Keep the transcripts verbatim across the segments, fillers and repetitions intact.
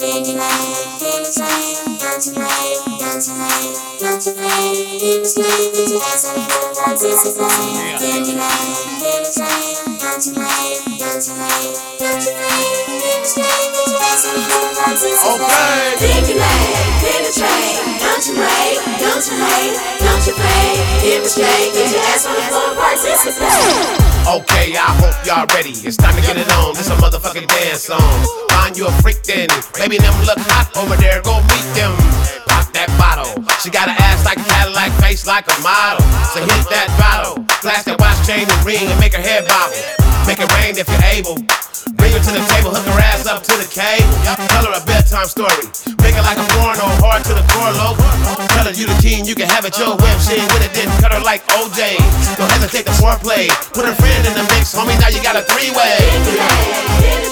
Okay, I hope y'all ready. It's time to get it on. This a motherfucking dance song. Find you a freak then. Baby, them look hot over there. Go meet them. Pop that bottle. She got an ass like a Cadillac, face like a model. So hit that bottle. Flash that watch, chain, and ring, and make her head bobble. Make it rain if you're able. Bring her to the table, hook her ass up to the cable. Tell her a bedtime story. Make it like a porno, hard to the core, low. Tell her you the king, you can have it your whip. She ain't with it, then cut her like O J. Don't hesitate to foreplay. Put her friend in the mix, homie, now you got a three-way. Don't you wait,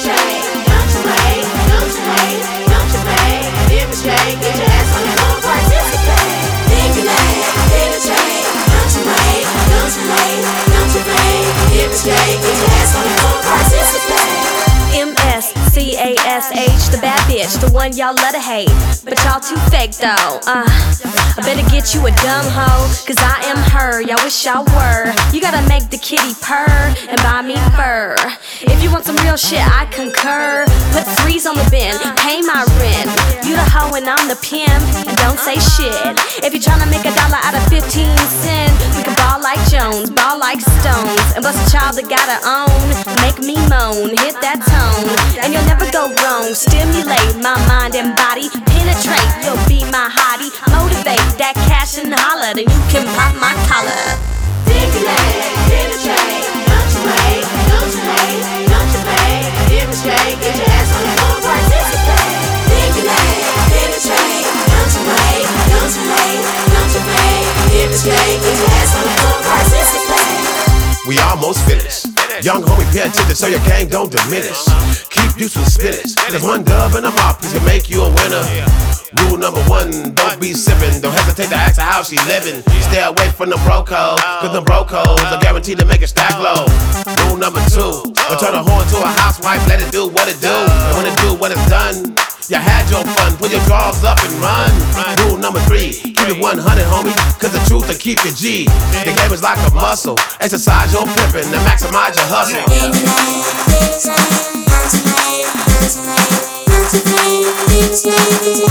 don't you wait, don't you wait. Demonstrate, get your ass on the floor, participate. Demonstrate, demonstrate, don't you wait, don't you wait, don't you wait. Demonstrate, get your ass on the floor, participate. M S C A S H, the bad bitch, the one y'all let her hate. But y'all too fake though. Uh, I better get you a dumb hoe, cause I am her, y'all wish y'all were. You gotta make the kitty purr and buy me fur. If you want some real shit, I concur. Put threes on the bin, pay my rent. You the hoe and I'm the pimp, and don't say shit. If you're tryna make a dollar out of fifteen cents, we can ball like Jones, ball like Stones, and bust a child that gotta own. Make me moan, hit that tone, and you'll never go wrong. Stimulate my mind and body, penetrate, you'll be my hottie. Motivate that cash and holler, then you can pop my collar. Stimulate, penetrate, don't you wait, don't you wait, don't you wait. Demonstrate, get your ass on the floor, participate. Stimulate, penetrate, don't you wait, don't you wait, don't you wait. Demonstrate, get your ass on the floor, participate. We almost finished. Young homie, pay attention so your game don't diminish. Keep you some spinach. There's one dub in the mouth can make you a winner. Rule number one, don't be sippin'. Don't hesitate to ask her how she living. Stay away from the bro code, cause the bro codes are guaranteed to make it stack low. Rule number two, don't turn a whore into a housewife. Let it do what it do, and when it do what it's done, you had your fun, put your drawers up and run. Rule number three, keep it one hundred, homie, cause the truth will keep you G. The game is like a muscle, exercise your pimpin' and maximize your hustle. Demonstrate,